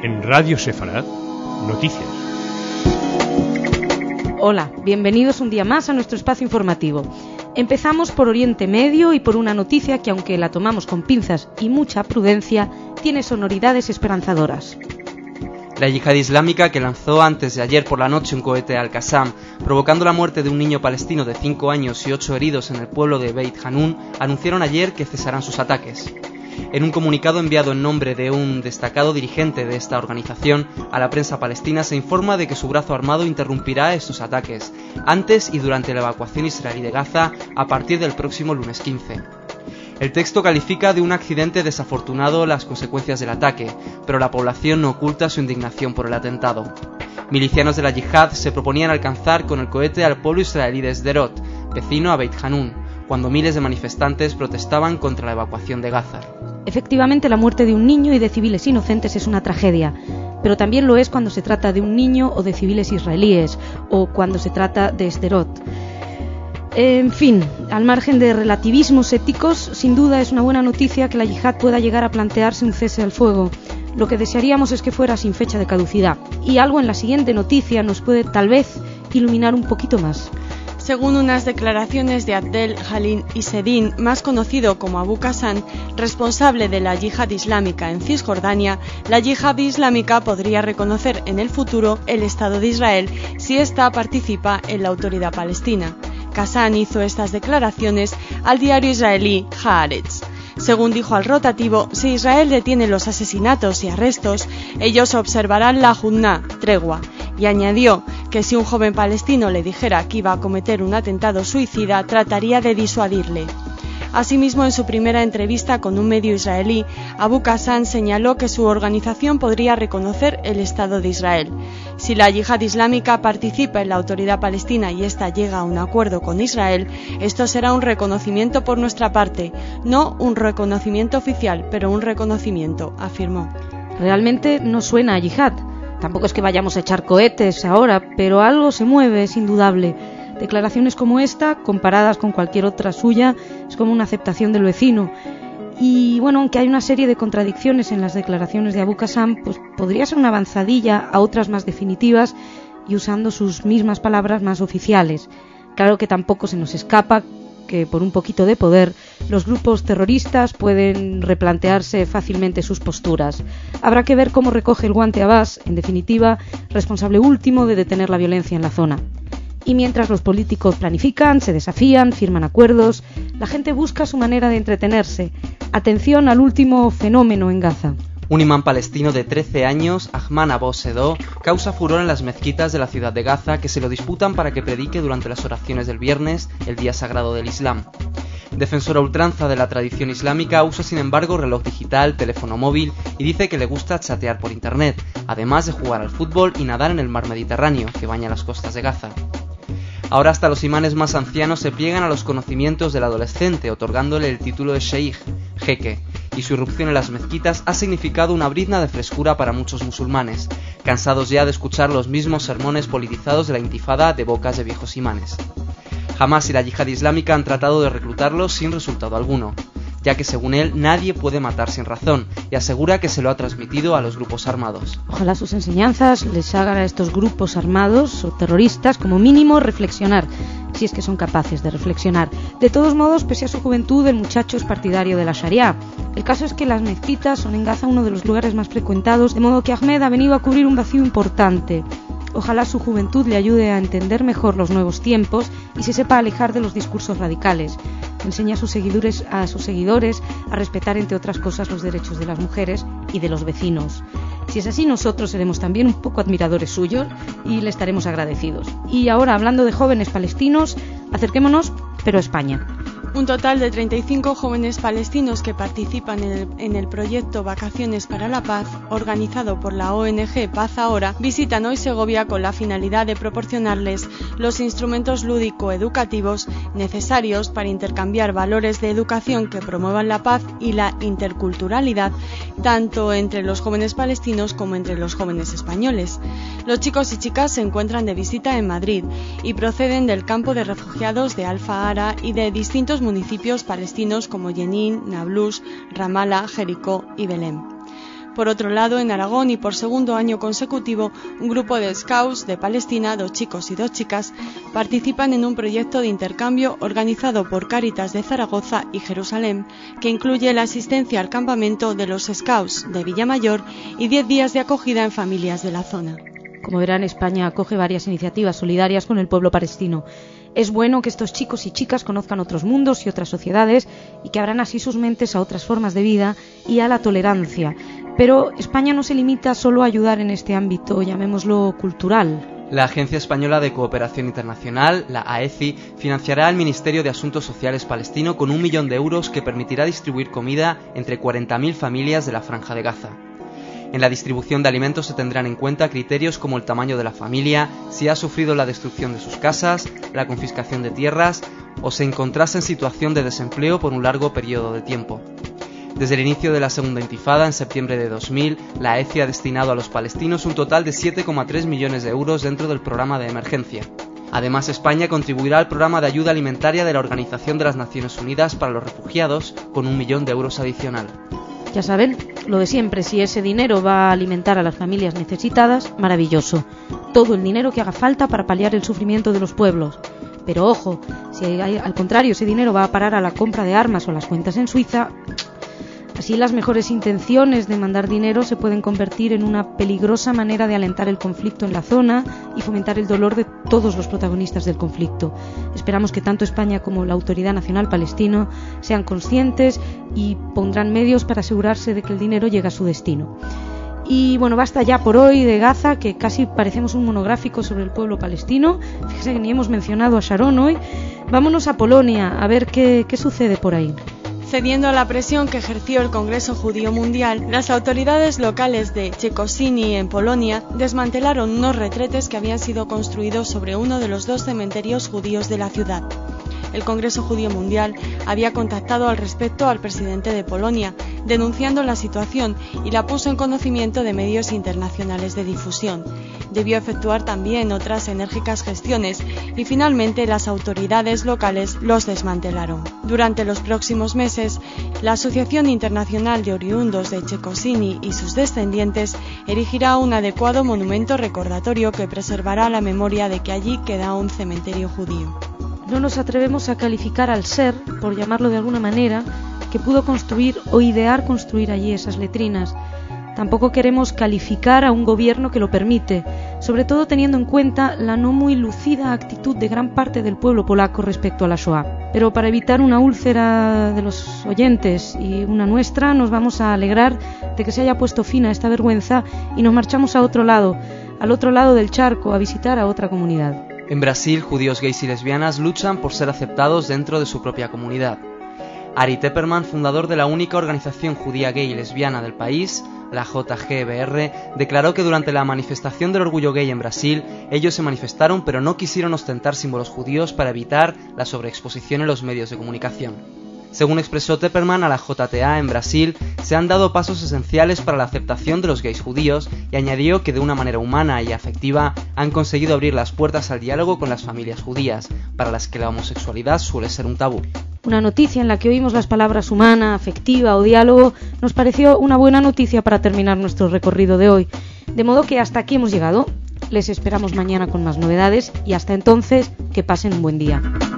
En Radio Sefarad, noticias. Hola, bienvenidos un día más a nuestro espacio informativo. Empezamos por Oriente Medio y por una noticia que, aunque la tomamos con pinzas y mucha prudencia, tiene sonoridades esperanzadoras. La yihad islámica, que lanzó antes de ayer por la noche un cohete al Qassam, provocando la muerte de un niño palestino de 5 años y 8 heridos en el pueblo de Beit Hanun, anunciaron ayer que cesarán sus ataques. En un comunicado enviado en nombre de un destacado dirigente de esta organización a la prensa palestina, se informa de que su brazo armado interrumpirá estos ataques antes y durante la evacuación israelí de Gaza a partir del próximo lunes 15. El texto califica de un accidente desafortunado las consecuencias del ataque, pero la población no oculta su indignación por el atentado. Milicianos de la yihad se proponían alcanzar con el cohete al pueblo israelí de Sderot, vecino a Beit Hanun, cuando miles de manifestantes protestaban contra la evacuación de Gaza. Efectivamente, la muerte de un niño y de civiles inocentes es una tragedia, pero también lo es cuando se trata de un niño o de civiles israelíes, o cuando se trata de Sderot. En fin, al margen de relativismos éticos, sin duda es una buena noticia que la yihad pueda llegar a plantearse un cese al fuego. Lo que desearíamos es que fuera sin fecha de caducidad, y algo en la siguiente noticia nos puede tal vez iluminar un poquito más. Según unas declaraciones de Abdel Halim Isedin, más conocido como Abu Qassam, responsable de la yihad islámica en Cisjordania, la yihad islámica podría reconocer en el futuro el Estado de Israel si ésta participa en la autoridad palestina. Qassam hizo estas declaraciones al diario israelí Haaretz. Según dijo al rotativo, si Israel detiene los asesinatos y arrestos, ellos observarán la Hudna, tregua, y añadió que si un joven palestino le dijera que iba a cometer un atentado suicida, trataría de disuadirle. Asimismo, en su primera entrevista con un medio israelí, Abu Qassam señaló que su organización podría reconocer el Estado de Israel. Si la yihad islámica participa en la autoridad palestina y ésta llega a un acuerdo con Israel, esto será un reconocimiento por nuestra parte, no un reconocimiento oficial, pero un reconocimiento, afirmó. Realmente no suena a yihad. Tampoco es que vayamos a echar cohetes ahora, pero algo se mueve, es indudable. Declaraciones como esta, comparadas con cualquier otra suya, es como una aceptación del vecino. Y bueno, aunque hay una serie de contradicciones en las declaraciones de Abu Qassam, pues podría ser una avanzadilla a otras más definitivas y usando sus mismas palabras más oficiales. Claro que tampoco se nos escapa que por un poquito de poder los grupos terroristas pueden replantearse fácilmente sus posturas. Habrá que ver cómo recoge el guante Abbas, en definitiva, responsable último de detener la violencia en la zona. Y mientras los políticos planifican, se desafían, firman acuerdos, la gente busca su manera de entretenerse. Atención al último fenómeno en Gaza. Un imán palestino de 13 años, Ahmad Abu Sedó, causa furor en las mezquitas de la ciudad de Gaza, que se lo disputan para que predique durante las oraciones del viernes, el día sagrado del Islam. Defensor a ultranza de la tradición islámica, usa sin embargo reloj digital, teléfono móvil y dice que le gusta chatear por internet, además de jugar al fútbol y nadar en el mar Mediterráneo, que baña las costas de Gaza. Ahora hasta los imanes más ancianos se pliegan a los conocimientos del adolescente, otorgándole el título de sheikh, jeque, y su irrupción en las mezquitas ha significado una brizna de frescura para muchos musulmanes, cansados ya de escuchar los mismos sermones politizados de la intifada de bocas de viejos imanes. Hamas y la yihad islámica han tratado de reclutarlos sin resultado alguno, ya que según él nadie puede matar sin razón, y asegura que se lo ha transmitido a los grupos armados. Ojalá sus enseñanzas les hagan a estos grupos armados o terroristas como mínimo reflexionar, si es que son capaces de reflexionar. De todos modos, pese a su juventud, el muchacho es partidario de la Sharia. El caso es que las mezquitas son en Gaza uno de los lugares más frecuentados, de modo que Ahmed ha venido a cubrir un vacío importante. Ojalá su juventud le ayude a entender mejor los nuevos tiempos y se sepa alejar de los discursos radicales. Enseña a sus seguidores a respetar, entre otras cosas, los derechos de las mujeres y de los vecinos. Si es así, nosotros seremos también un poco admiradores suyos y le estaremos agradecidos. Y ahora, hablando de jóvenes palestinos, acerquémonos, pero a España. Un total de 35 jóvenes palestinos que participan en el proyecto Vacaciones para la Paz, organizado por la ONG Paz Ahora, visitan hoy Segovia con la finalidad de proporcionarles los instrumentos lúdico-educativos necesarios para intercambiar valores de educación que promuevan la paz y la interculturalidad, tanto entre los jóvenes palestinos como entre los jóvenes españoles. Los chicos y chicas se encuentran de visita en Madrid y proceden del campo de refugiados de Al-Fahara y de distintos municipios palestinos como Jenin, Nablus, Ramallah, Jericó y Belén. Por otro lado, en Aragón y por segundo año consecutivo, un grupo de Scouts de Palestina, 2 chicos y 2 chicas, participan en un proyecto de intercambio organizado por Cáritas de Zaragoza y Jerusalén, que incluye la asistencia al campamento de los Scouts de Villamayor y 10 días de acogida en familias de la zona. Como verán, España acoge varias iniciativas solidarias con el pueblo palestino. Es bueno que estos chicos y chicas conozcan otros mundos y otras sociedades y que abran así sus mentes a otras formas de vida y a la tolerancia. Pero España no se limita solo a ayudar en este ámbito, llamémoslo cultural. La Agencia Española de Cooperación Internacional, la AECI, financiará al Ministerio de Asuntos Sociales palestino con 1 millón de euros que permitirá distribuir comida entre 40.000 familias de la Franja de Gaza. En la distribución de alimentos se tendrán en cuenta criterios como el tamaño de la familia, si ha sufrido la destrucción de sus casas, la confiscación de tierras o se encontrase en situación de desempleo por un largo periodo de tiempo. Desde el inicio de la segunda intifada, en septiembre de 2000, la AECI ha destinado a los palestinos un total de 7,3 millones de euros dentro del programa de emergencia. Además, España contribuirá al programa de ayuda alimentaria de la Organización de las Naciones Unidas para los Refugiados con 1 millón de euros adicional. Ya saben, lo de siempre, si ese dinero va a alimentar a las familias necesitadas, maravilloso. Todo el dinero que haga falta para paliar el sufrimiento de los pueblos. Pero ojo, si al contrario ese dinero va a parar a la compra de armas o las cuentas en Suiza, así las mejores intenciones de mandar dinero se pueden convertir en una peligrosa manera de alentar el conflicto en la zona y fomentar el dolor de todos los protagonistas del conflicto. Esperamos que tanto España como la Autoridad Nacional Palestina sean conscientes y pondrán medios para asegurarse de que el dinero llegue a su destino. Y bueno, basta ya por hoy de Gaza, que casi parecemos un monográfico sobre el pueblo palestino. Fíjese que ni hemos mencionado a Sharon hoy. Vámonos a Polonia a ver qué sucede por ahí. Cediendo a la presión que ejerció el Congreso Judío Mundial, las autoridades locales de Chekosini en Polonia desmantelaron unos retretes que habían sido construidos sobre uno de los 2 cementerios judíos de la ciudad. El Congreso Judío Mundial había contactado al respecto al presidente de Polonia, denunciando la situación y la puso en conocimiento de medios internacionales de difusión. Debió efectuar también otras enérgicas gestiones y finalmente las autoridades locales los desmantelaron. Durante los próximos meses, la Asociación Internacional de Oriundos de Chekosini y sus descendientes erigirá un adecuado monumento recordatorio que preservará la memoria de que allí queda un cementerio judío. No nos atrevemos a calificar al ser, por llamarlo de alguna manera, que pudo construir o idear construir allí esas letrinas. Tampoco queremos calificar a un gobierno que lo permite, sobre todo teniendo en cuenta la no muy lucida actitud de gran parte del pueblo polaco respecto a la Shoah. Pero para evitar una úlcera de los oyentes y una nuestra, nos vamos a alegrar de que se haya puesto fin a esta vergüenza y nos marchamos a otro lado, al otro lado del charco, a visitar a otra comunidad. En Brasil, judíos gays y lesbianas luchan por ser aceptados dentro de su propia comunidad. Ari Tepperman, fundador de la única organización judía gay y lesbiana del país, la JGBR, declaró que durante la manifestación del orgullo gay en Brasil, ellos se manifestaron pero no quisieron ostentar símbolos judíos para evitar la sobreexposición en los medios de comunicación. Según expresó Tepperman, a la JTA en Brasil se han dado pasos esenciales para la aceptación de los gays judíos y añadió que de una manera humana y afectiva han conseguido abrir las puertas al diálogo con las familias judías, para las que la homosexualidad suele ser un tabú. Una noticia en la que oímos las palabras humana, afectiva o diálogo nos pareció una buena noticia para terminar nuestro recorrido de hoy. De modo que hasta aquí hemos llegado. Les esperamos mañana con más novedades y hasta entonces, que pasen un buen día.